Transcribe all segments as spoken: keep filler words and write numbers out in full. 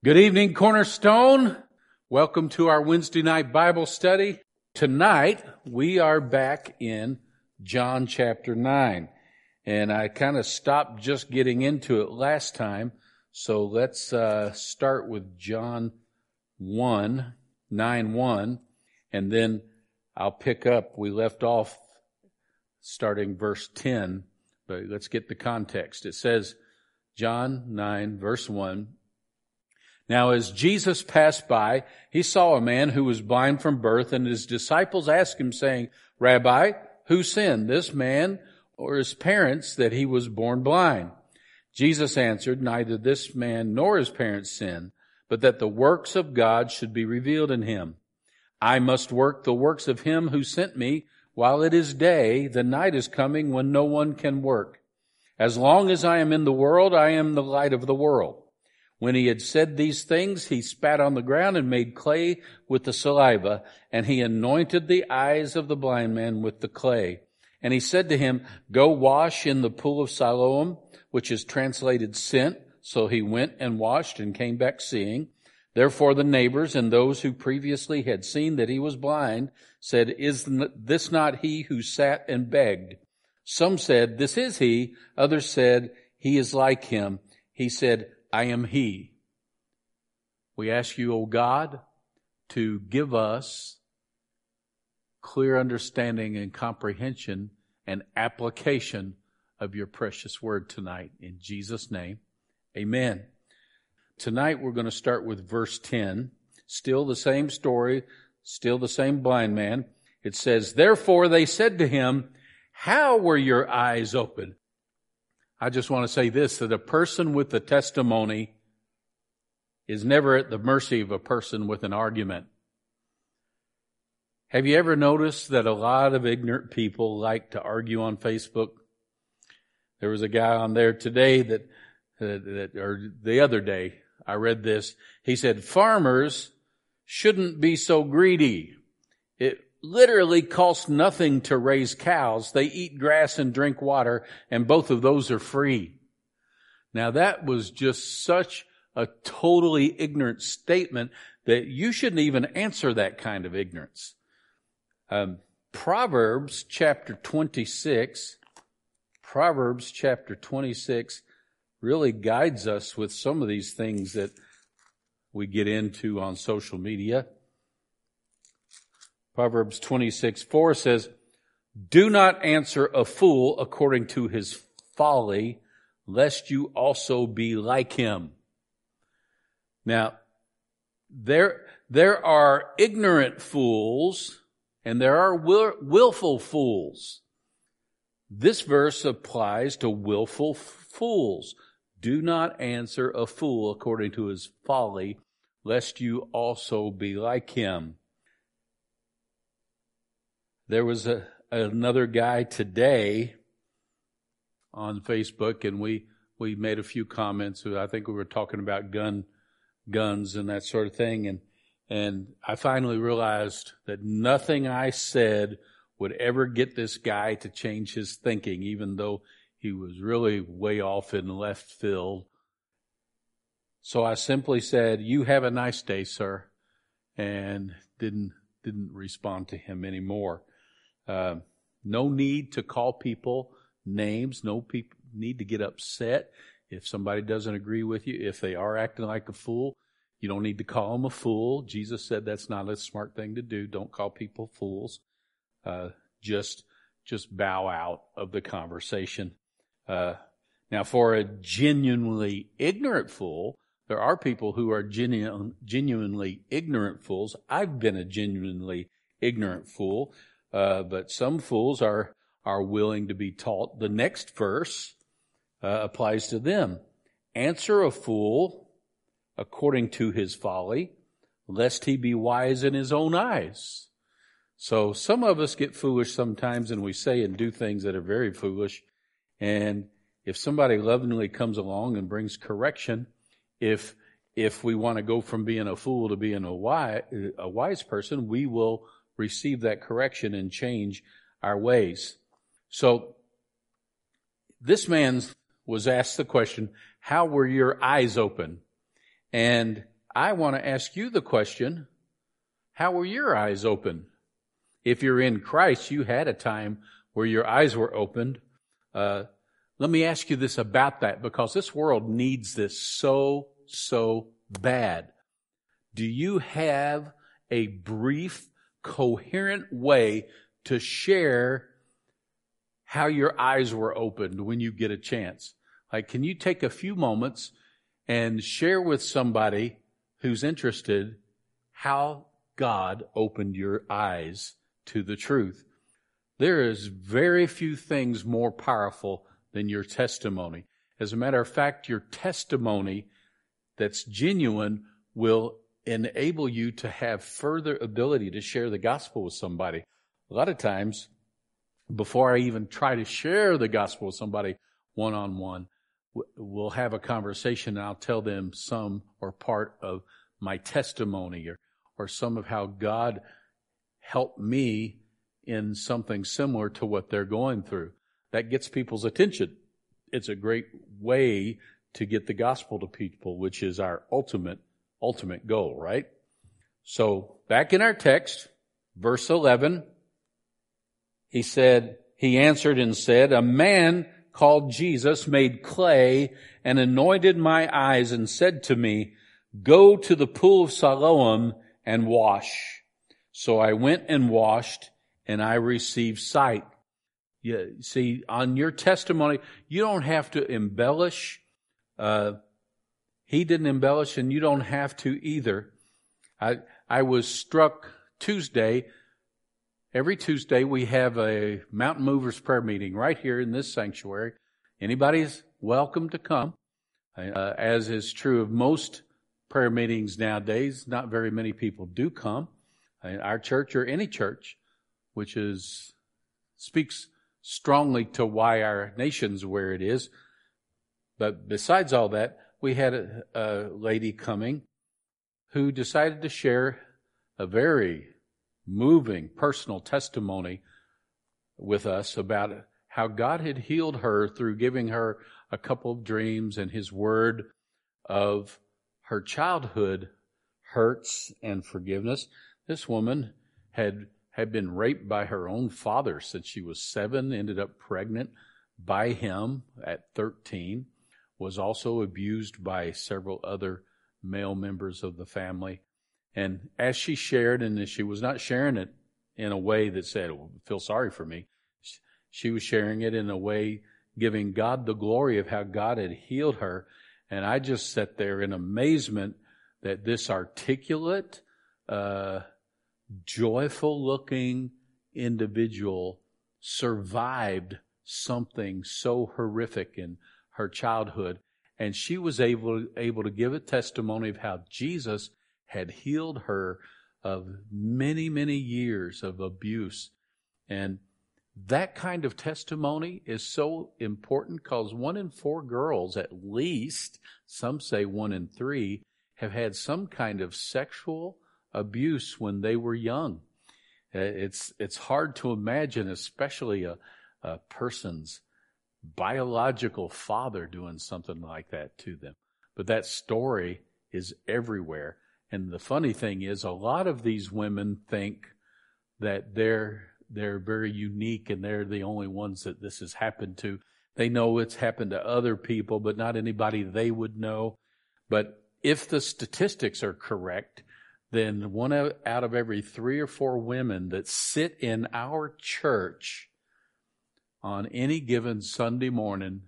Good evening, Cornerstone. Welcome to our Wednesday night Bible study. Tonight, we are back in John chapter nine. And I kind of stopped just getting into it last time. So let's uh, start with John one, nine one. And then I'll pick up. We left off starting verse ten. But let's get the context. It says, John nine, verse one. Now, as Jesus passed by, he saw a man who was blind from birth, and his disciples asked him, saying, Rabbi, who sinned, this man or his parents, that he was born blind? Jesus answered, Neither this man nor his parents sinned, but that the works of God should be revealed in him. I must work the works of him who sent me while it is day. The night is coming when no one can work. As long as I am in the world, I am the light of the world. When he had said these things, he spat on the ground and made clay with the saliva, and he anointed the eyes of the blind man with the clay. And he said to him, Go wash in the pool of Siloam, which is translated sent. So he went and washed and came back seeing. Therefore the neighbors and those who previously had seen that he was blind said, Is this not he who sat and begged? Some said, This is he. Others said, He is like him. He said, I am he. We ask you, O God, to give us clear understanding and comprehension and application of your precious word tonight. In Jesus' name, amen. Tonight we're going to start with verse ten. Still the same story, still the same blind man. It says, Therefore they said to him, How were your eyes opened? I just want to say this, that a person with a testimony is never at the mercy of a person with an argument. Have you ever noticed that a lot of ignorant people like to argue on Facebook? There was a guy on there today that, uh, that or the other day, I read this. He said, farmers shouldn't be so greedy. It literally costs nothing to raise cows. They eat grass and drink water, and both of those are free. Now that was just such a totally ignorant statement that you shouldn't even answer that kind of ignorance. Um, Proverbs chapter twenty-six, Proverbs chapter twenty-six really guides us with some of these things that we get into on social media. Proverbs twenty-six four says, Do not answer a fool according to his folly, lest you also be like him. Now, there, there are ignorant fools and there are will, willful fools. This verse applies to willful fools. Do not answer a fool according to his folly, lest you also be like him. There was a, another guy today on Facebook, and we, we made a few comments. I think we were talking about gun, guns and that sort of thing. And, and I finally realized that nothing I said would ever get this guy to change his thinking, even though he was really way off in left field. So I simply said, You have a nice day, sir, and didn't, didn't respond to him anymore. Uh, no need to call people names. No pe- need to get upset if somebody doesn't agree with you. If they are acting like a fool, you don't need to call them a fool. Jesus said that's not a smart thing to do. Don't call people fools. Uh, just, just bow out of the conversation. Uh, now, for a genuinely ignorant fool, there are people who are genu- genuinely ignorant fools. I've been a genuinely ignorant fool. Uh, but some fools are, are willing to be taught. The next verse uh, applies to them. Answer a fool according to his folly, lest he be wise in his own eyes. So some of us get foolish sometimes, and we say and do things that are very foolish. And if somebody lovingly comes along and brings correction, if if we want to go from being a fool to being a wise, a wise person, we will receive that correction and change our ways. So this man was asked the question, how were your eyes open? And I want to ask you the question, how were your eyes opened? If you're in Christ, you had a time where your eyes were opened. Uh, let me ask you this about that, because this world needs this so, so bad. Do you have a brief, coherent way to share how your eyes were opened when you get a chance? Like, can you take a few moments and share with somebody who's interested how God opened your eyes to the truth? There is very few things more powerful than your testimony. As a matter of fact, your testimony that's genuine will enable you to have further ability to share the gospel with somebody. A lot of times, before I even try to share the gospel with somebody one-on-one, we'll have a conversation and I'll tell them some or part of my testimony or, or some of how God helped me in something similar to what they're going through. That gets people's attention. It's a great way to get the gospel to people, which is our ultimate, ultimate goal, right? So back in our text, verse eleven, he said, he answered and said, a man called Jesus made clay and anointed my eyes and said to me, go to the pool of Siloam and wash. So I went and washed and I received sight. Yeah, see, on your testimony, you don't have to embellish. Uh, he didn't embellish and you don't have to either. I, I was struck Tuesday. Every Tuesday we have a Mountain Movers prayer meeting right here in this sanctuary. Anybody's welcome to come. Uh, as is true of most prayer meetings nowadays, not very many people do come. Uh, our church or any church, which is speaks strongly to why our nation's where it is. But besides all that, we had a, a lady coming who decided to share a very moving personal testimony with us about how God had healed her through giving her a couple of dreams and His word of her childhood hurts and forgiveness. This woman had had been raped by her own father since she was seven, ended up pregnant by him at thirteen, was also abused by several other male members of the family. And as she shared, and she was not sharing it in a way that said, well, feel sorry for me. She was sharing it in a way giving God the glory of how God had healed her. And I just sat there in amazement that this articulate, uh, joyful-looking individual survived something so horrific in her childhood. And she was able, able to give a testimony of how Jesus had healed her of many, many years of abuse. And that kind of testimony is so important because one in four girls, at least, some say one in three, have had some kind of sexual abuse when they were young. It's it's hard to imagine, especially a, a person's biological father doing something like that to them. But that story is everywhere. And the funny thing is, a lot of these women think that they're they're very unique and they're the only ones that this has happened to. They know it's happened to other people, but not anybody they would know. But if the statistics are correct, then one out of every three or four women that sit in our church on any given Sunday morning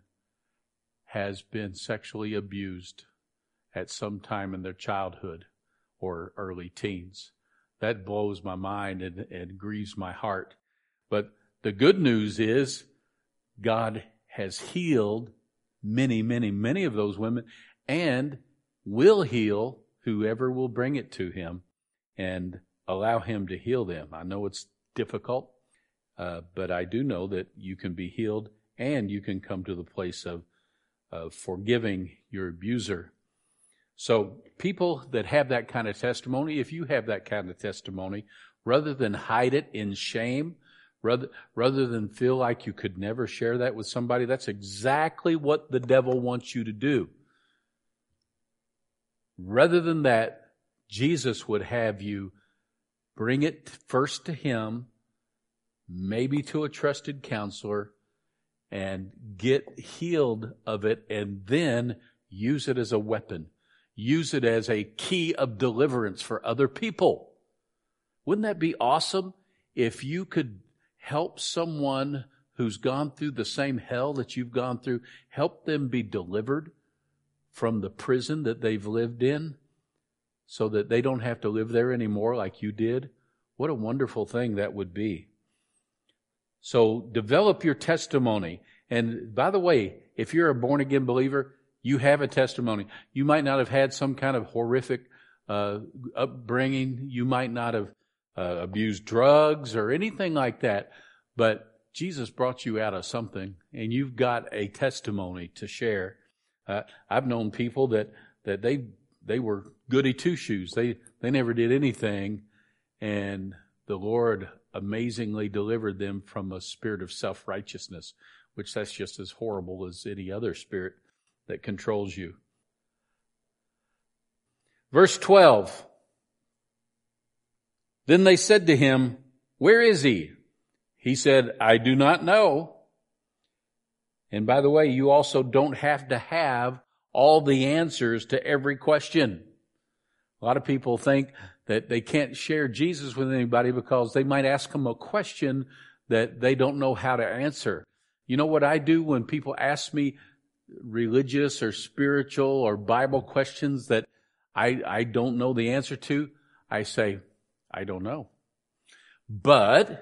has been sexually abused at some time in their childhood or early teens. That blows my mind and, and grieves my heart. But the good news is God has healed many, many, many of those women and will heal whoever will bring it to Him and allow Him to heal them. I know it's difficult, uh, but I do know that you can be healed and you can come to the place of, of forgiving your abuser. So people that have that kind of testimony, if you have that kind of testimony, rather than hide it in shame, rather, rather than feel like you could never share that with somebody, that's exactly what the devil wants you to do. Rather than that, Jesus would have you bring it first to Him, maybe to a trusted counselor, and get healed of it, and then use it as a weapon. Use it as a key of deliverance for other people. Wouldn't that be awesome if you could help someone who's gone through the same hell that you've gone through, help them be delivered from the prison that they've lived in so that they don't have to live there anymore like you did? What a wonderful thing that would be. So develop your testimony. And by the way, if you're a born-again believer, you have a testimony. You might not have had some kind of horrific uh, upbringing. You might not have uh, abused drugs or anything like that. But Jesus brought you out of something, and you've got a testimony to share. Uh, I've known people that, that they they were goody two-shoes. They, they never did anything, and the Lord amazingly delivered them from a spirit of self-righteousness, which that's just as horrible as any other spirit that controls you. Verse twelve. Then they said to him, "Where is he?" He said, "I do not know." And by the way, you also don't have to have all the answers to every question. A lot of people think that they can't share Jesus with anybody because they might ask them a question that they don't know how to answer. You know what I do when people ask me religious or spiritual or Bible questions that I, I don't know the answer to? I say, I don't know. But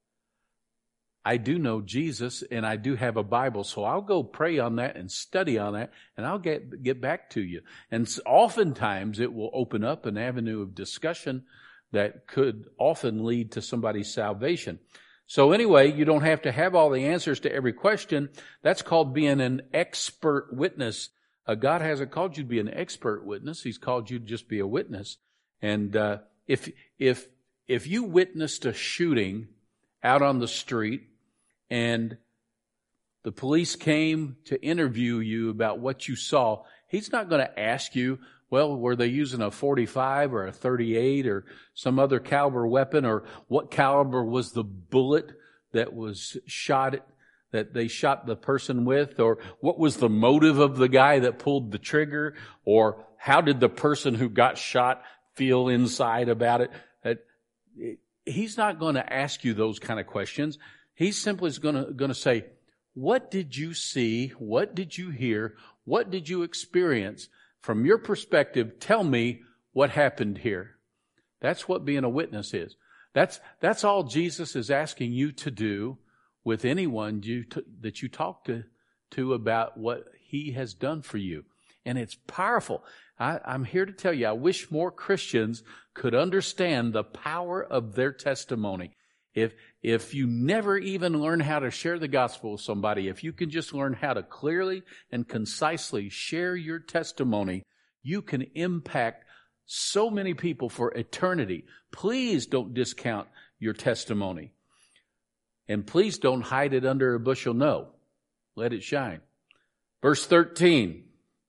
I do know Jesus, and I do have a Bible, so I'll go pray on that and study on that, and I'll get get back to you. And oftentimes it will open up an avenue of discussion that could often lead to somebody's salvation. So anyway, you don't have to have all the answers to every question. That's called being an expert witness. Uh, God hasn't called you to be an expert witness. He's called you to just be a witness. And uh, if if if you witnessed a shooting out on the street, and the police came to interview you about what you saw, he's not going to ask you, well, were they using a forty-five or a thirty-eight or some other caliber weapon, or what caliber was the bullet that was shot, that they shot the person with, or what was the motive of the guy that pulled the trigger, or how did the person who got shot feel inside about it? That he's not going to ask you those kind of questions. He's simply going to, going to say, what did you see? What did you hear? What did you experience? From your perspective, tell me what happened here. That's what being a witness is. That's, that's all Jesus is asking you to do with anyone you t- that you talk to, to about what He has done for you. And it's powerful. I, I'm here to tell you, I wish more Christians could understand the power of their testimony. If, if you never even learn how to share the gospel with somebody, if you can just learn how to clearly and concisely share your testimony, you can impact so many people for eternity. Please don't discount your testimony. And please don't hide it under a bushel. No. Let it shine. Verse thirteen.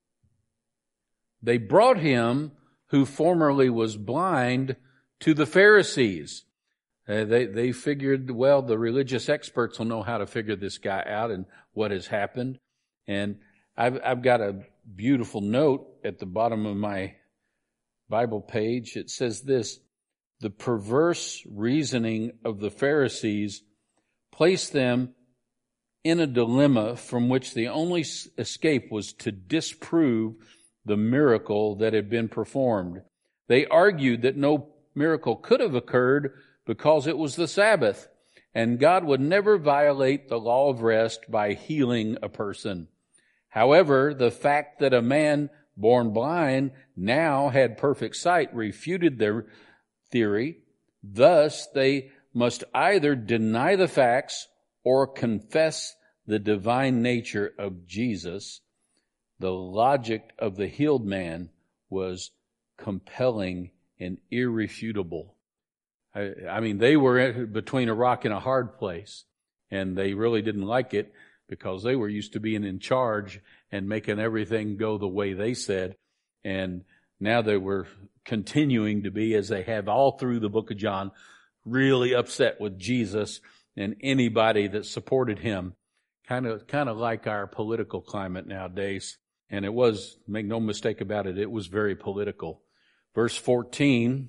They brought him who formerly was blind to the Pharisees. Uh, they, they figured, well, the religious experts will know how to figure this guy out and what has happened. And I've, I've got a beautiful note at the bottom of my Bible page. It says this: the perverse reasoning of the Pharisees placed them in a dilemma from which the only escape was to disprove the miracle that had been performed. They argued that no miracle could have occurred because it was the Sabbath, and God would never violate the law of rest by healing a person. However, the fact that a man born blind now had perfect sight refuted their theory. Thus, they must either deny the facts or confess the divine nature of Jesus. The logic of the healed man was compelling and irrefutable. I, I mean, they were between a rock and a hard place, and they really didn't like it because they were used to being in charge and making everything go the way they said. And Now they were continuing to be, as they have all through the book of John, really upset with Jesus and anybody that supported him. Kind of, kind of like our political climate nowadays. And it was, make no mistake about it, it was very political. Verse fourteen,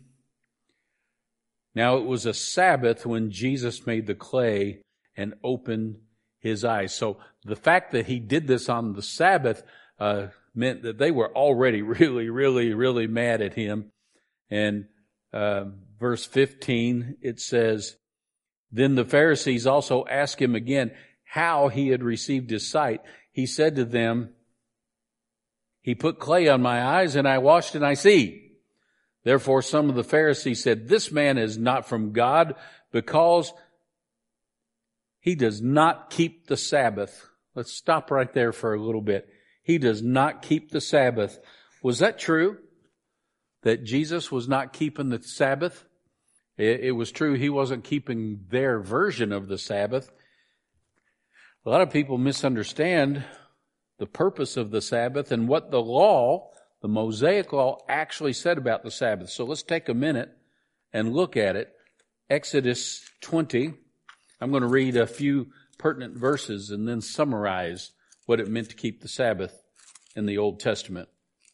now it was a Sabbath when Jesus made the clay and opened his eyes. So the fact that he did this on the Sabbath uh, meant that they were already really, really, really mad at him. And uh, verse fifteen, it says, then the Pharisees also asked him again how he had received his sight. He said to them, he put clay on my eyes and I washed and I see. Therefore some of the Pharisees said, this man is not from God because he does not keep the Sabbath. Let's stop right there for a little bit. He does not keep the Sabbath. Was that true? That Jesus was not keeping the Sabbath? It, it was true he wasn't keeping their version of the Sabbath. A lot of people misunderstand the purpose of the Sabbath and what the law, the Mosaic law, actually said about the Sabbath. So let's take a minute and look at it. Exodus twenty. I'm going to read a few pertinent verses and then summarize what it meant to keep the Sabbath in the Old Testament.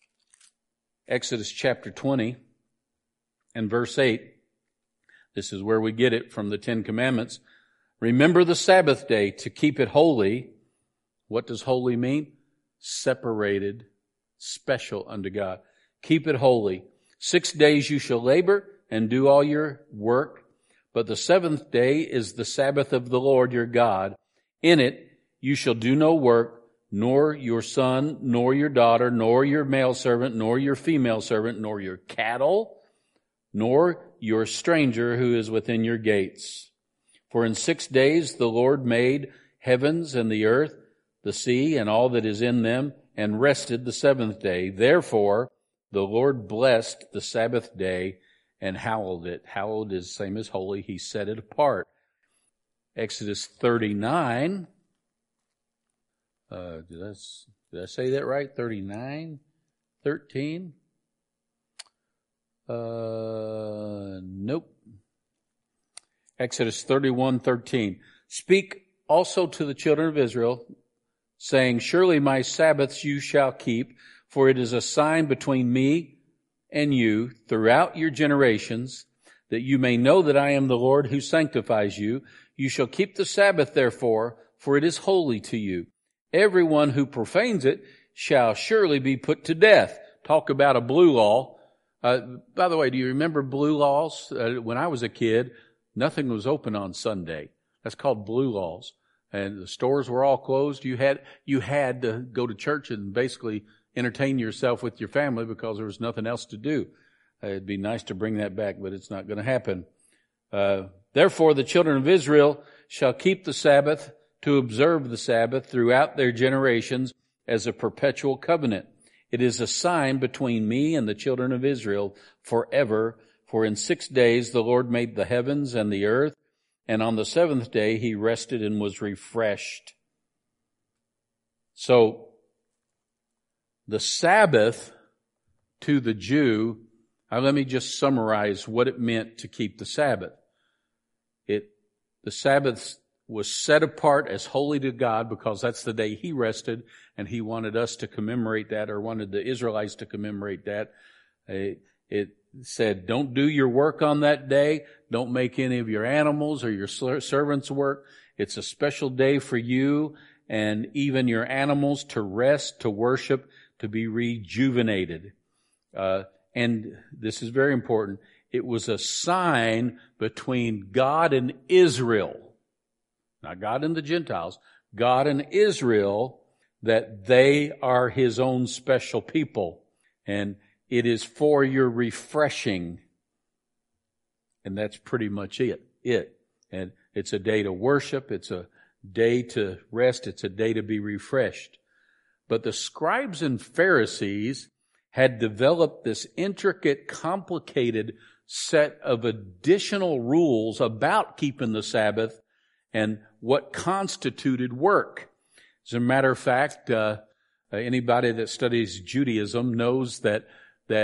Exodus chapter twenty and verse eight. This is where we get it from the Ten Commandments. Remember the Sabbath day to keep it holy. What does holy mean? Separated, special unto God. Keep it holy. Six days you shall labor and do all your work. But the seventh day is the Sabbath of the Lord your God. In it you shall do no work, nor your son, nor your daughter, nor your male servant, nor your female servant, nor your cattle, nor your stranger who is within your gates. For in six days the Lord made heavens and the earth, the sea, and all that is in them, and rested the seventh day. Therefore the Lord blessed the Sabbath day and hallowed it. Hallowed is the same as holy. He set it apart. Exodus thirty-nine. Uh, did I, did I say that right? thirty-nine? thirteen? Uh, nope. Exodus thirty-one thirteen. Speak also to the children of Israel, saying, surely my Sabbaths you shall keep, for it is a sign between me and you throughout your generations, that you may know that I am the Lord who sanctifies you. You shall keep the Sabbath, therefore, for it is holy to you. Everyone who profanes it shall surely be put to death. Talk about a blue law. Uh, by the way, do you remember blue laws? Uh, when I was a kid, nothing was open on Sunday. That's called blue laws. And the stores were all closed. You had, you had to go to church and basically entertain yourself with your family because there was nothing else to do. Uh, it'd be nice to bring that back, but it's not going to happen. Uh, therefore the children of Israel shall keep the Sabbath to observe the Sabbath throughout their generations as a perpetual covenant. It is a sign between me and the children of Israel forever. For in six days the Lord made the heavens and the earth, and on the seventh day he rested and was refreshed. So, the Sabbath to the Jew, now let me just summarize what it meant to keep the Sabbath. It, the Sabbath was set apart as holy to God because that's the day he rested, and he wanted us to commemorate that, or wanted the Israelites to commemorate that. It, it said, don't do your work on that day. Don't make any of your animals or your servants work. It's a special day for you and even your animals to rest, to worship, to be rejuvenated. Uh, and this is very important. It was a sign between God and Israel. Not God and the Gentiles, God and Israel, that they are his own special people. And it is for your refreshing. And that's pretty much it. It. And it's a day to worship. It's a day to rest. It's a day to be refreshed. But the scribes and Pharisees had developed this intricate, complicated set of additional rules about keeping the Sabbath and what constituted work. As a matter of fact, uh, anybody that studies Judaism knows that that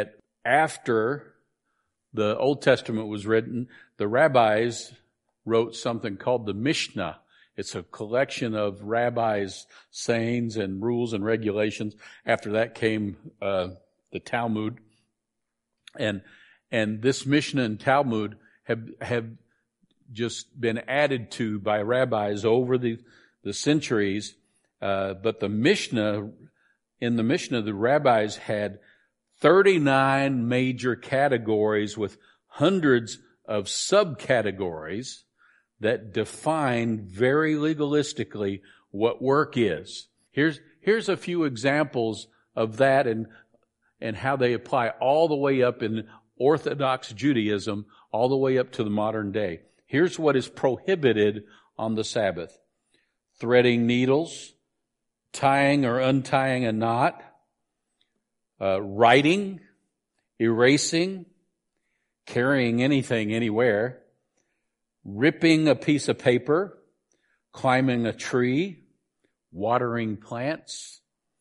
after the Old Testament was written, the rabbis wrote something called the Mishnah. It's a collection of rabbis' sayings and rules and regulations. After that came uh, the Talmud. And and this Mishnah and Talmud have have just been added to by rabbis over the, the centuries. Uh, but the Mishnah, in the Mishnah, the rabbis had thirty-nine major categories with hundreds of subcategories that define very legalistically what work is. Here's, here's a few examples of that and, and how they apply all the way up in Orthodox Judaism, all the way up to the modern day. Here's what is prohibited on the Sabbath: threading needles, tying or untying a knot, uh, writing, erasing, carrying anything anywhere, ripping a piece of paper, climbing a tree, watering plants,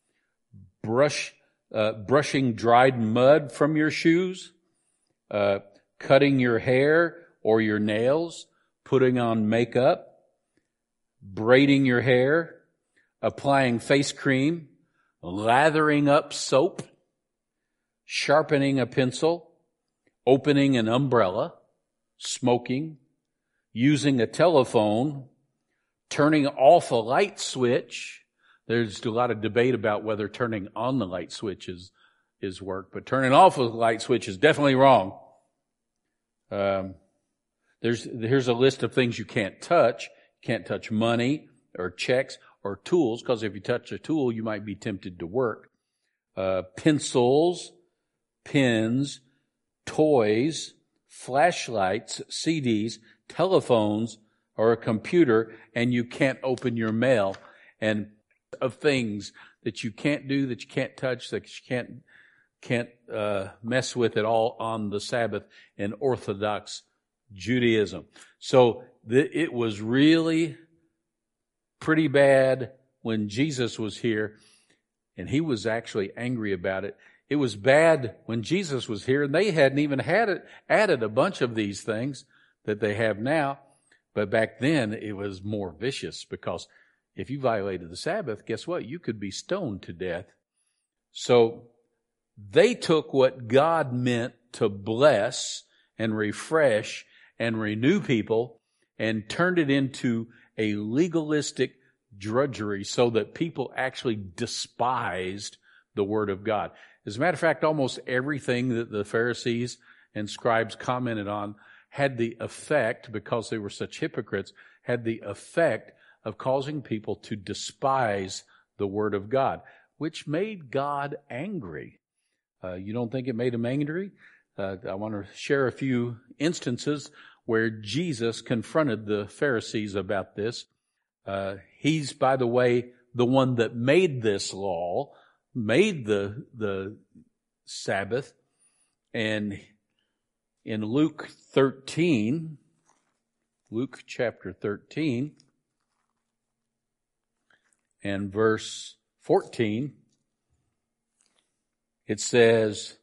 brush, uh, brushing dried mud from your shoes, uh, cutting your hair or your nails, putting on makeup, braiding your hair, applying face cream, lathering up soap, sharpening a pencil, opening an umbrella, smoking, using a telephone, turning off a light switch. There's a lot of debate about whether turning on the light switch is, is work, but turning off a light switch is definitely wrong. Um, there's, here's a list of things you can't touch. You can't touch money or checks or tools, because if you touch a tool, you might be tempted to work. Uh, pencils, pens, toys, flashlights, C Ds, telephones, or a computer, and you can't open your mail. And of things that you can't do, that you can't touch, that you can't can't uh, mess with at all on the Sabbath in Orthodox Judaism. So th- it was really pretty bad when Jesus was here, and he was actually angry about it. It was bad when Jesus was here, and they hadn't even had it, added a bunch of these things that they have now. But back then, it was more vicious, because if you violated the Sabbath, guess what? You could be stoned to death. So they took what God meant to bless and refresh and renew people and turned it into a legalistic drudgery, so that people actually despised the Word of God. As a matter of fact, almost everything that the Pharisees and scribes commented on had the effect, because they were such hypocrites, had the effect of causing people to despise the Word of God, which made God angry. Uh, you don't think it made him angry? Uh, I want to share a few instances where Jesus confronted the Pharisees about this. Uh, he's, by the way, the one that made this law, made the, the Sabbath. And in Luke thirteen, Luke chapter thirteen, and verse fourteen, it says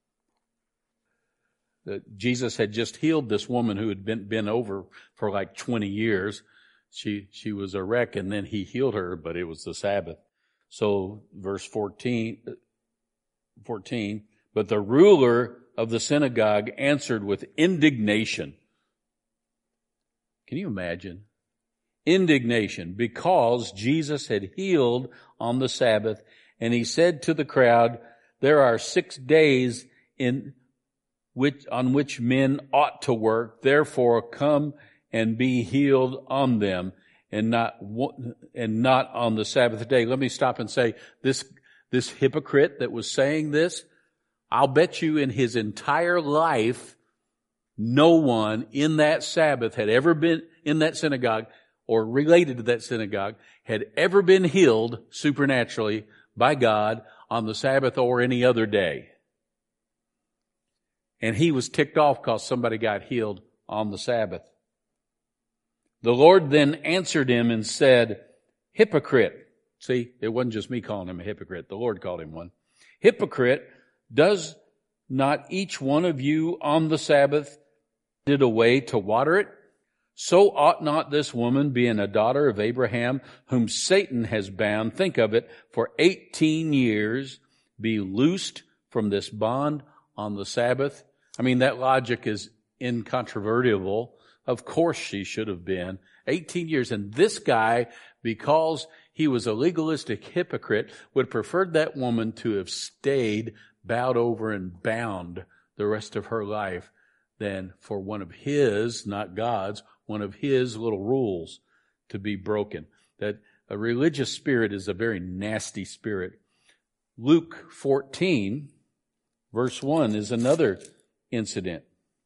that Jesus had just healed this woman who had been, been over for like twenty years. She, she was a wreck, and then he healed her, but it was the Sabbath. So verse fourteen, fourteen, but the ruler of the synagogue answered with indignation. Can you imagine? Indignation, because Jesus had healed on the Sabbath, and he said to the crowd, there are six days in which, on which men ought to work, therefore come and be healed on them, and not, and not on the Sabbath day. Let me stop and say, this, this hypocrite that was saying this, I'll bet you in his entire life, no one in that Sabbath had ever been in that synagogue or related to that synagogue had ever been healed supernaturally by God on the Sabbath or any other day. And he was ticked off because somebody got healed on the Sabbath. The Lord then answered him and said, hypocrite. See, it wasn't just me calling him a hypocrite. The Lord called him one. Hypocrite, does not each one of you on the Sabbath did away to water it? So ought not this woman, being a daughter of Abraham, whom Satan has bound, think of it, for eighteen years, be loosed from this bond on the Sabbath? I mean, that logic is incontrovertible. Of course she should have been. eighteen years. And this guy, because he was a legalistic hypocrite, would have preferred that woman to have stayed bowed over and bound the rest of her life than for one of his, not God's, one of his little rules to be broken. That a religious spirit is a very nasty spirit. Luke fourteen, verse one, is another incident.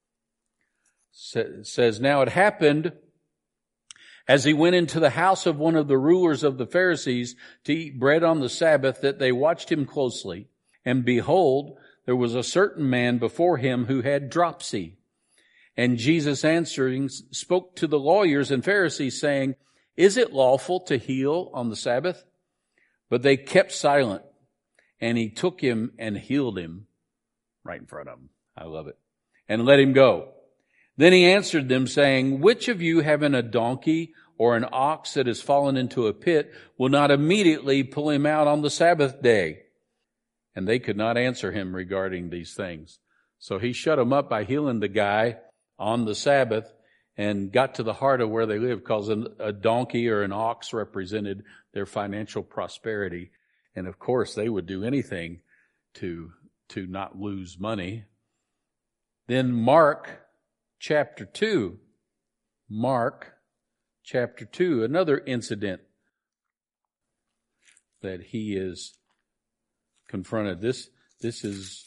It says, now it happened as he went into the house of one of the rulers of the Pharisees to eat bread on the Sabbath, that they watched him closely. And behold, there was a certain man before him who had dropsy. And Jesus answering spoke to the lawyers and Pharisees, saying, is it lawful to heal on the Sabbath? But they kept silent. And he took him and healed him right in front of them. I love it. And let him go. Then he answered them, saying, which of you, having a donkey or an ox that has fallen into a pit, will not immediately pull him out on the Sabbath day? And they could not answer him regarding these things. So he shut them up by healing the guy on the Sabbath and got to the heart of where they lived, because a donkey or an ox represented their financial prosperity. And of course, they would do anything to, to not lose money. Then Mark chapter two, Mark chapter two, another incident that he is confronted. This, this is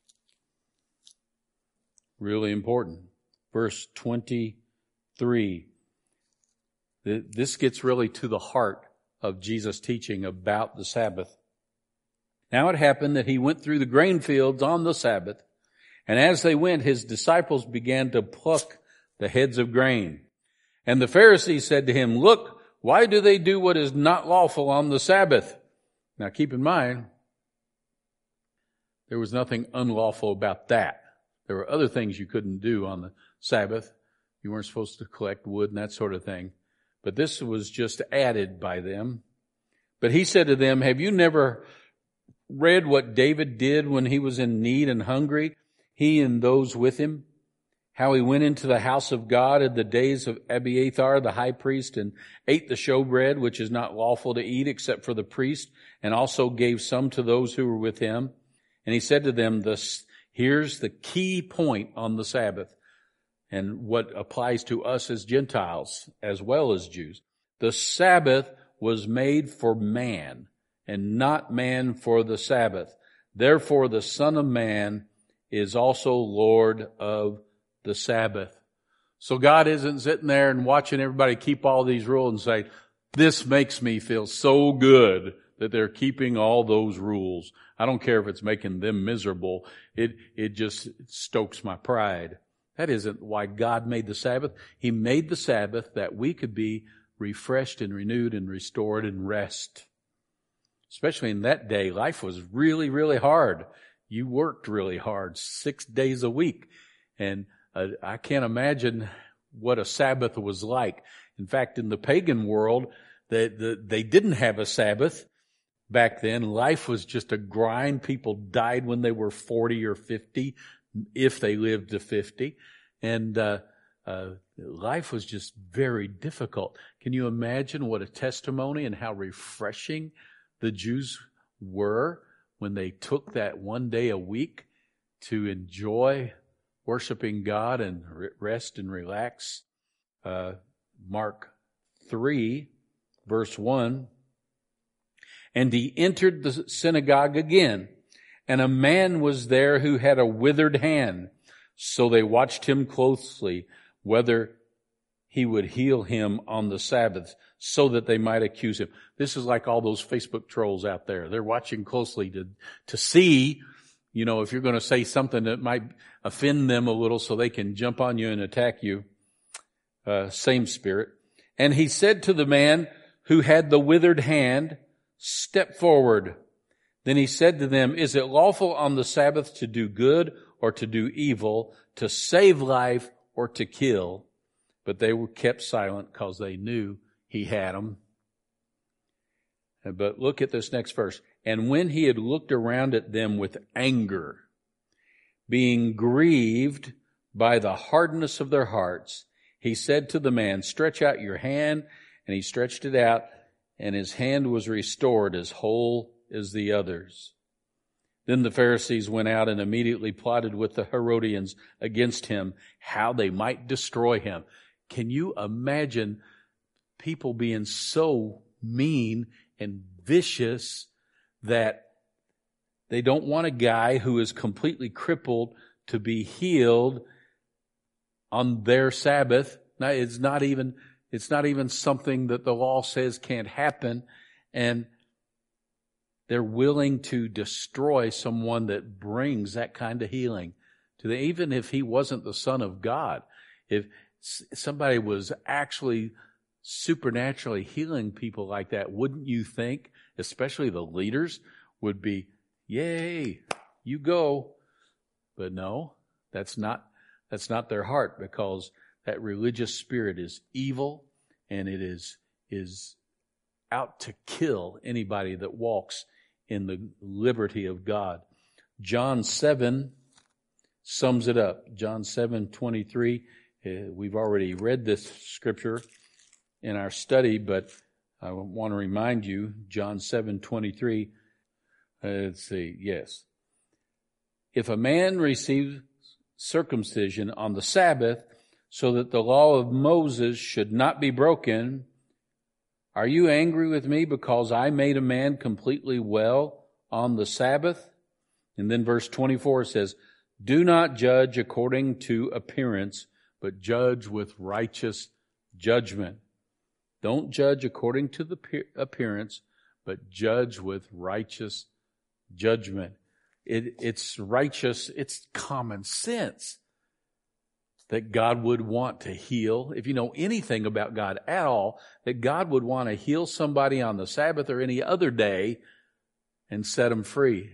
really important. Verse twenty-three. This gets really to the heart of Jesus' teaching about the Sabbath. Now it happened that he went through the grain fields on the Sabbath, and as they went, his disciples began to pluck the heads of grain. And the Pharisees said to him, look, why do they do what is not lawful on the Sabbath? Now keep in mind, there was nothing unlawful about that. There were other things you couldn't do on the Sabbath. You weren't supposed to collect wood and that sort of thing. But this was just added by them. But he said to them, have you never read what David did when he was in need and hungry, he and those with him? How he went into the house of God in the days of Abiathar, the high priest, and ate the showbread, which is not lawful to eat except for the priest, and also gave some to those who were with him. And he said to them, this, here's the key point on the Sabbath, and what applies to us as Gentiles as well as Jews. The Sabbath was made for man, and not man for the Sabbath. Therefore the Son of Man is also Lord of the Sabbath. So God isn't sitting there and watching everybody keep all these rules and say, this makes me feel so good that they're keeping all those rules. I don't care if it's making them miserable. It, it just stokes my pride. That isn't why God made the Sabbath. He made the Sabbath that we could be refreshed and renewed and restored and rest. Especially in that day, life was really, really hard. You worked really hard, six days a week. And uh, I can't imagine what a Sabbath was like. In fact, in the pagan world, they, the, they didn't have a Sabbath back then. Life was just a grind. People died when they were forty or fifty, if they lived to fifty. And uh, uh, life was just very difficult. Can you imagine what a testimony and how refreshing the Jews were when they took that one day a week to enjoy worshiping God and rest and relax? Uh, Mark three, verse one. And he entered the synagogue again, and a man was there who had a withered hand. So they watched him closely, whether he would heal him on the Sabbath, so that they might accuse him. This is like all those Facebook trolls out there. They're watching closely to, to see, you know, if you're going to say something that might offend them a little so they can jump on you and attack you. Uh, same spirit. And he said to the man who had the withered hand, step forward. Then he said to them, is it lawful on the Sabbath to do good or to do evil, to save life or to kill. But they were kept silent because they knew he had them. But look at this next verse. And when he had looked around at them with anger, being grieved by the hardness of their hearts, he said to the man, stretch out your hand. And he stretched it out, and his hand was restored as whole as the others. Then the Pharisees went out and immediately plotted with the Herodians against him, how they might destroy him. Can you imagine people being so mean and vicious that they don't want a guy who is completely crippled to be healed on their Sabbath? Now, it's not even, it's not even something that the law says can't happen. And they're willing to destroy someone that brings that kind of healing to them, even if he wasn't the Son of God. If somebody was actually supernaturally healing people like that, wouldn't you think, especially the leaders, would be, yay, you go. But no, that's not, that's not their heart, because that religious spirit is evil, and it is, is out to kill anybody that walks in the liberty of God. John seven sums it up. John seven twenty-three. Uh, we've already read this scripture in our study, but I want to remind you, John seven twenty-three. Uh, let's see, yes. If a man receives circumcision on the Sabbath, so that the law of Moses should not be broken, are you angry with me because I made a man completely well on the Sabbath? And then verse twenty-four says, do not judge according to appearance, but judge with righteous judgment. Don't judge according to the appearance, but judge with righteous judgment. It, it's righteous, it's common sense that God would want to heal. If you know anything about God at all, that God would want to heal somebody on the Sabbath or any other day and set them free.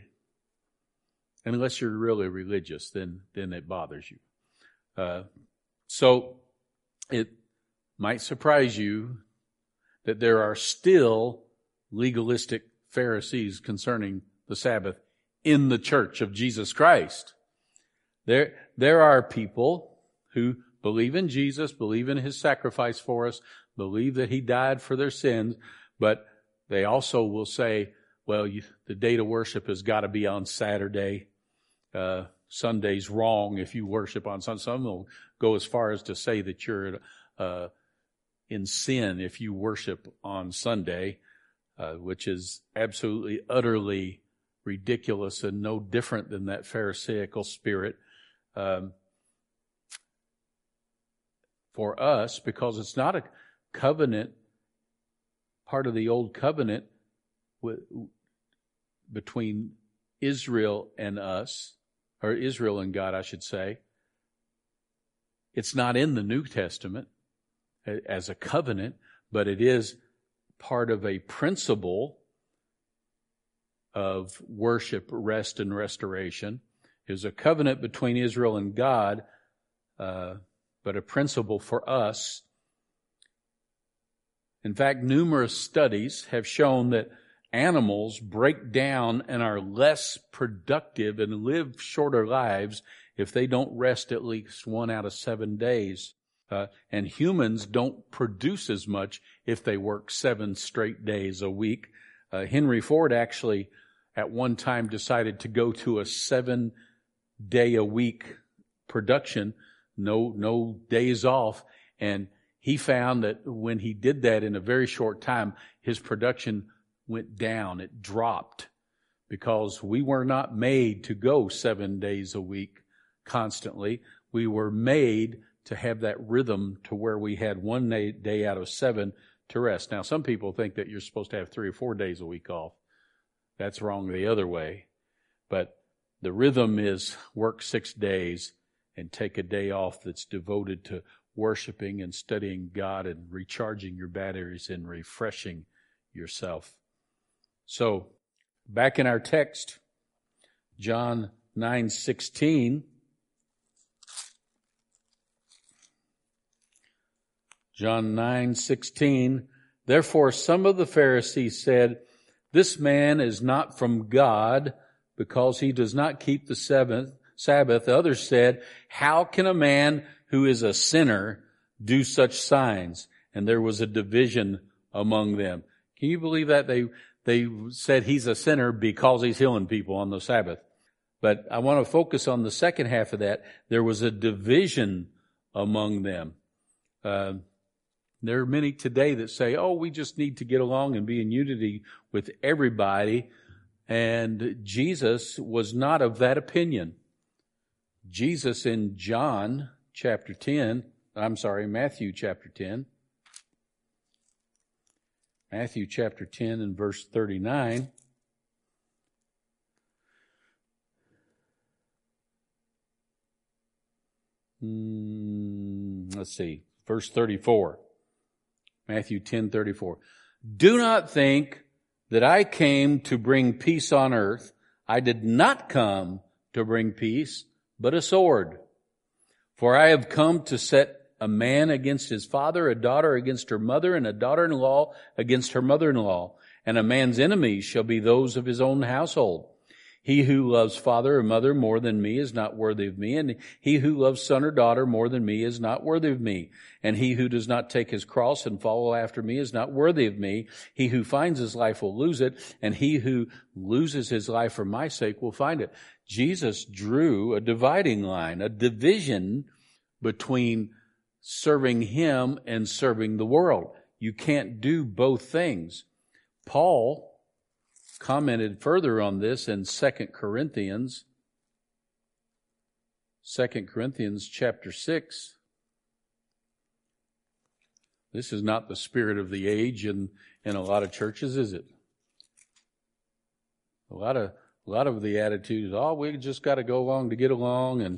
Unless you're really religious, then, then it bothers you. Uh, so it might surprise you that there are still legalistic Pharisees concerning the Sabbath in the church of Jesus Christ. There, there are people who believe in Jesus, believe in his sacrifice for us, believe that he died for their sins, but they also will say, well, you, the day to worship has got to be on Saturday. Uh, Sunday's wrong if you worship on Sunday. Some will go as far as to say that you're uh, in sin if you worship on Sunday, uh, which is absolutely, utterly ridiculous and no different than that Pharisaical spirit. Um, for us, because it's not a covenant, part of the old covenant with, between Israel and us, or Israel and God, I should say. It's not in the New Testament as a covenant, but it is part of a principle of worship, rest, and restoration. It was a covenant between Israel and God, uh, but a principle for us. In fact, numerous studies have shown that animals break down and are less productive and live shorter lives if they don't rest at least one out of seven days. Uh, and humans don't produce as much if they work seven straight days a week. Uh, Henry Ford actually at one time decided to go to a seven day a week production, no, no days off. And he found that when he did that in a very short time, his production went down. It dropped because we were not made to go seven days a week constantly. We were made to have that rhythm to where we had one day, day out of seven to rest. Now, some people think that you're supposed to have three or four days a week off. That's wrong the other way. But the rhythm is work six days and take a day off that's devoted to worshiping and studying God and recharging your batteries and refreshing yourself. So, back in our text, John nine sixteen, John nine sixteen. Therefore some of the Pharisees said, this man is not from God, because he does not keep the seventh Sabbath. Others said, how can a man who is a sinner do such signs? And there was a division among them. Can you believe that? They, they said he's a sinner because he's healing people on the Sabbath. But I want to focus on the second half of that. There was a division among them. Uh, there are many today that say, oh, we just need to get along and be in unity with everybody. And Jesus was not of that opinion. Jesus in John chapter ten, I'm sorry, Matthew chapter ten, Matthew chapter ten and verse thirty-nine. Mm, let's see, verse thirty-four. Matthew ten thirty-four. Do not think that I came to bring peace on earth. I did not come to bring peace, but a sword. For I have come to set a man against his father, a daughter against her mother, and a daughter-in-law against her mother-in-law. And a man's enemies shall be those of his own household. He who loves father or mother more than me is not worthy of me, and he who loves son or daughter more than me is not worthy of me. And he who does not take his cross and follow after me is not worthy of me. He who finds his life will lose it, and he who loses his life for my sake will find it. Jesus drew a dividing line, a division between serving him and serving the world. You can't do both things. Paul commented further on this in Second Corinthians, Second Corinthians chapter six. This is not the spirit of the age in, in a lot of churches, is it? A lot of a lot of the attitude is, oh, we just got to go along to get along. And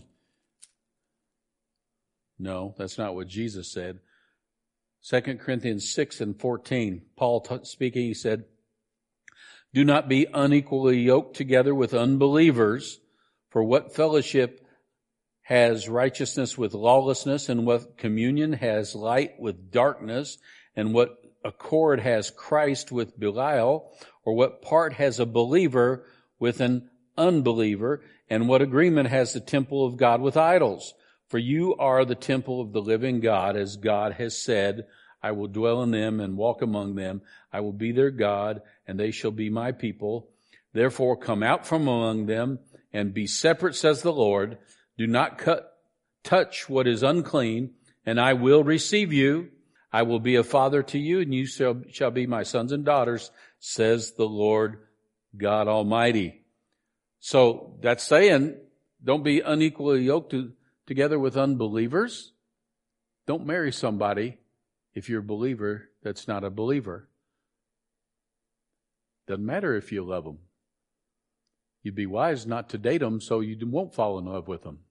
no, that's not what Jesus said. Second Corinthians six and fourteen, Paul t- speaking, he said, do not be unequally yoked together with unbelievers, for what fellowship has righteousness with lawlessness, and what communion has light with darkness, and what accord has Christ with Belial, or what part has a believer with an unbeliever, and what agreement has the temple of God with idols? For you are the temple of the living God, as God has said, I will dwell in them and walk among them. I will be their God, and they shall be my people. Therefore come out from among them and be separate, says the Lord. Do not cut, touch what is unclean, and I will receive you. I will be a father to you, and you shall, shall be my sons and daughters, says the Lord God Almighty. So that's saying, don't be unequally yoked to, together with unbelievers. Don't marry somebody, if you're a believer, that's not a believer. Doesn't matter if you love them. You'd be wise not to date them so you won't fall in love with them.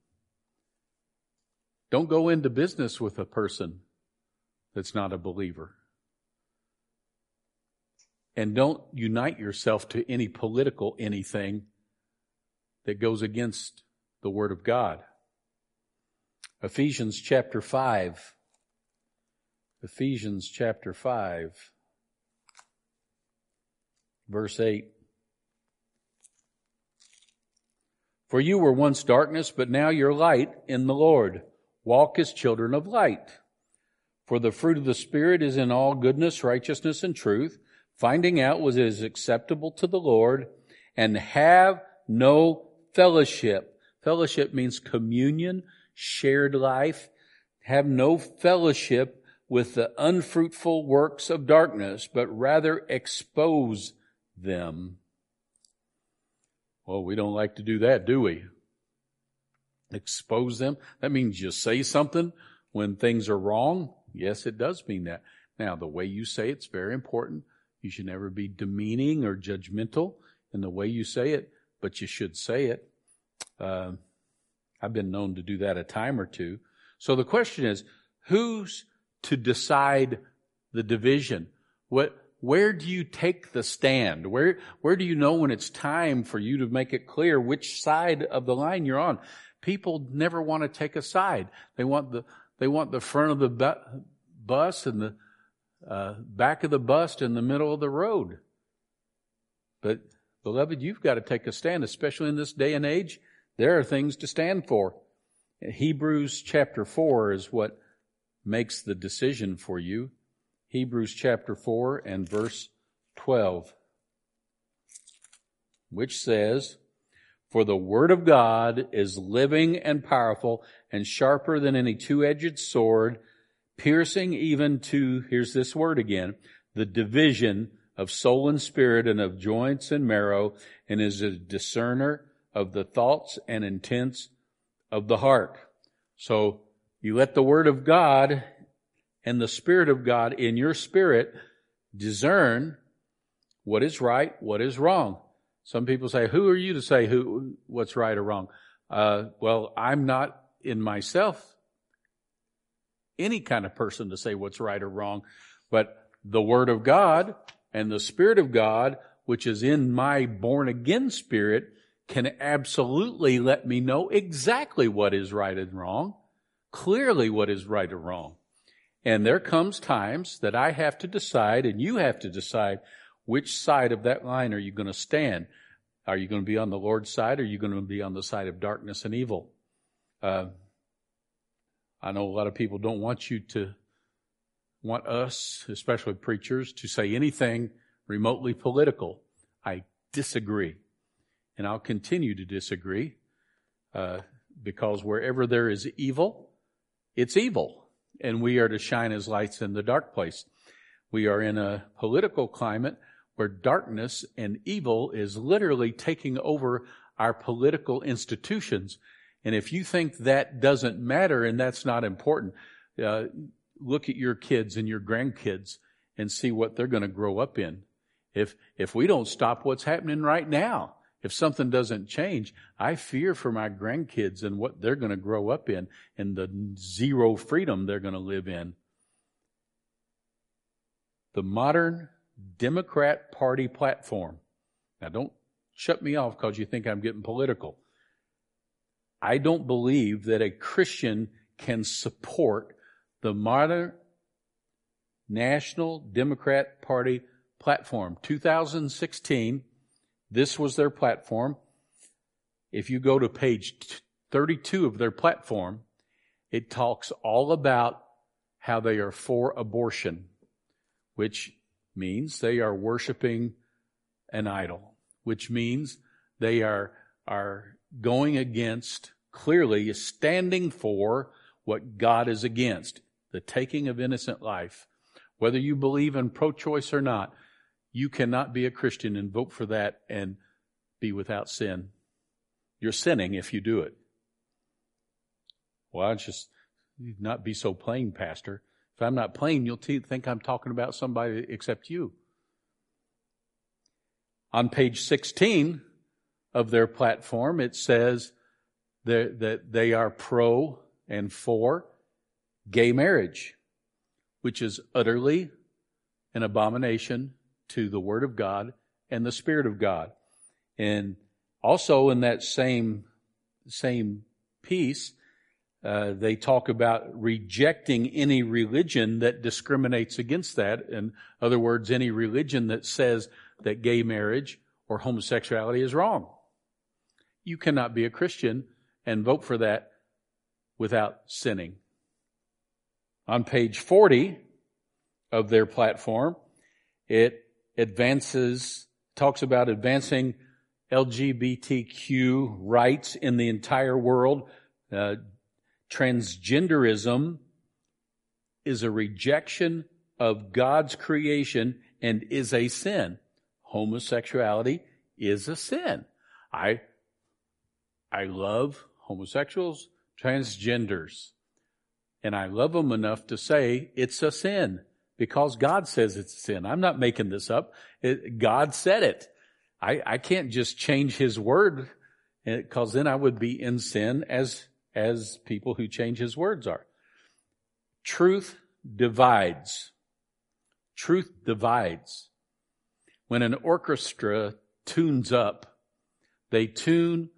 Don't go into business with a person that's not a believer. And don't unite yourself to any political anything that goes against the Word of God. Ephesians chapter five. Ephesians chapter five, verse eight. For you were once darkness, but now you're light in the Lord. Walk as children of light. For the fruit of the Spirit is in all goodness, righteousness, and truth, finding out what is acceptable to the Lord, and have no fellowship. Fellowship means communion, shared life. Have no fellowship with the unfruitful works of darkness, but rather expose them. Well, we don't like to do that, do we? Expose them. That means you say something when things are wrong. Yes, it does mean that. Now, the way you say it's very important. You should never be demeaning or judgmental in the way you say it, but you should say it. Uh, I've been known to do that a time or two. So the question is, who's to decide the division? What, where do you take the stand? Where, where do you know when it's time for you to make it clear which side of the line you're on? People never want to take a side. They want the, they want the front of the bus and the uh, back of the bus in the middle of the road. But, beloved, you've got to take a stand, especially in this day and age. There are things to stand for. Hebrews chapter four is what makes the decision for you. Hebrews chapter four and verse twelve, which says, "For the word of God is living and powerful and sharper than any two-edged sword, piercing even to," here's this word again, "the division of soul and spirit and of joints and marrow, and is a discerner of the thoughts and intents of the heart." So you let the word of God and the Spirit of God in your spirit discern what is right, what is wrong. Some people say, who are you to say who what's right or wrong? Uh, well, I'm not in myself any kind of person to say what's right or wrong, but the Word of God and the Spirit of God, which is in my born-again spirit, can absolutely let me know exactly what is right and wrong, clearly what is right or wrong. And there comes times that I have to decide, and you have to decide, which side of that line are you going to stand? Are you going to be on the Lord's side, or are you going to be on the side of darkness and evil? Uh, I know a lot of people don't want you to, want us, especially preachers, to say anything remotely political. I disagree. And I'll continue to disagree, uh, because wherever there is evil, it's evil. And we are to shine as lights in the dark place. We are in a political climate where darkness and evil is literally taking over our political institutions. And if you think that doesn't matter and that's not important, uh, look at your kids and your grandkids and see what they're going to grow up in. If if we don't stop what's happening right now, if something doesn't change, I fear for my grandkids and what they're going to grow up in and the zero freedom they're going to live in. The modern Democrat Party platform. Now, don't shut me off because you think I'm getting political. I don't believe that a Christian can support the modern National Democrat Party platform. two thousand sixteen, this was their platform. If you go to page thirty-two of their platform, it talks all about how they are for abortion, which means they are worshiping an idol, which means they are, are going against, clearly standing for what God is against, the taking of innocent life. Whether you believe in pro-choice or not, you cannot be a Christian and vote for that and be without sin. You're sinning if you do it. Well, I'll just not be so plain, Pastor. If I'm not plain, you'll t- think I'm talking about somebody except you. On page sixteen of their platform, it says that they are pro and for gay marriage, which is utterly an abomination to the Word of God and the Spirit of God. And also in that same, same piece, uh, they talk about rejecting any religion that discriminates against that. In other words, any religion that says that gay marriage or homosexuality is wrong. You cannot be a Christian and vote for that without sinning. On page forty of their platform, it advances, talks about advancing L G B T Q rights in the entire world. Uh, transgenderism is a rejection of God's creation and is a sin. Homosexuality is a sin. I, I love homosexuals, transgenders, and I love them enough to say it's a sin because God says it's a sin. I'm not making this up. It, God said it. I, I can't just change His word because then I would be in sin as, as people who change His words are. Truth divides. Truth divides. When an orchestra tunes up, they tune,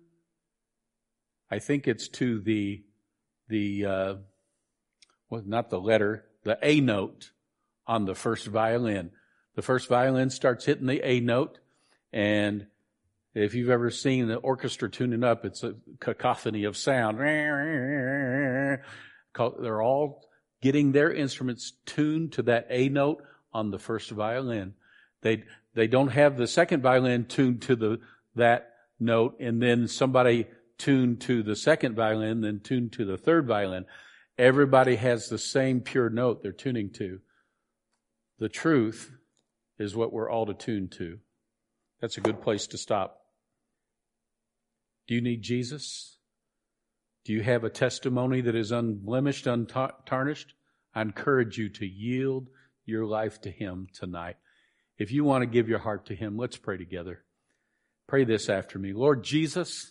I think it's to the, the, uh, well, not the letter, the A note on the first violin. The first violin starts hitting the A note, and if you've ever seen the orchestra tuning up, it's a cacophony of sound. They're all getting their instruments tuned to that A note on the first violin. They they don't have the second violin tuned to the that note, and then somebody tuned to the second violin, then tuned to the third violin. Everybody has the same pure note they're tuning to. The truth is what we're all to tune to. That's a good place to stop. Do you need Jesus? Do you have a testimony that is unblemished, untarnished? I encourage you to yield your life to Him tonight. If you want to give your heart to Him, let's pray together. Pray this after me. Lord Jesus,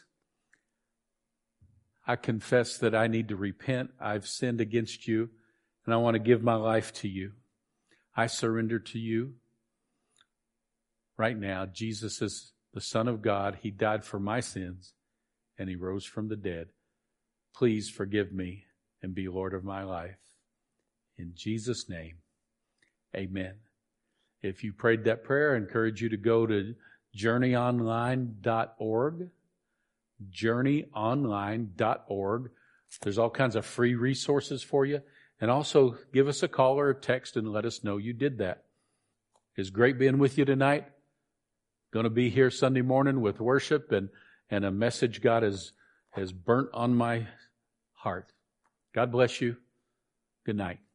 I confess that I need to repent. I've sinned against you, and I want to give my life to you. I surrender to you right now. Jesus is the Son of God. He died for my sins, and He rose from the dead. Please forgive me and be Lord of my life. In Jesus' name, amen. If you prayed that prayer, I encourage you to go to journey online dot org. journey online dot org. There's all kinds of free resources for you. And also give us a call or a text and let us know you did that. It's great being with you tonight. Going to be here Sunday morning with worship and, and a message God has, has burnt on my heart. God bless you. Good night.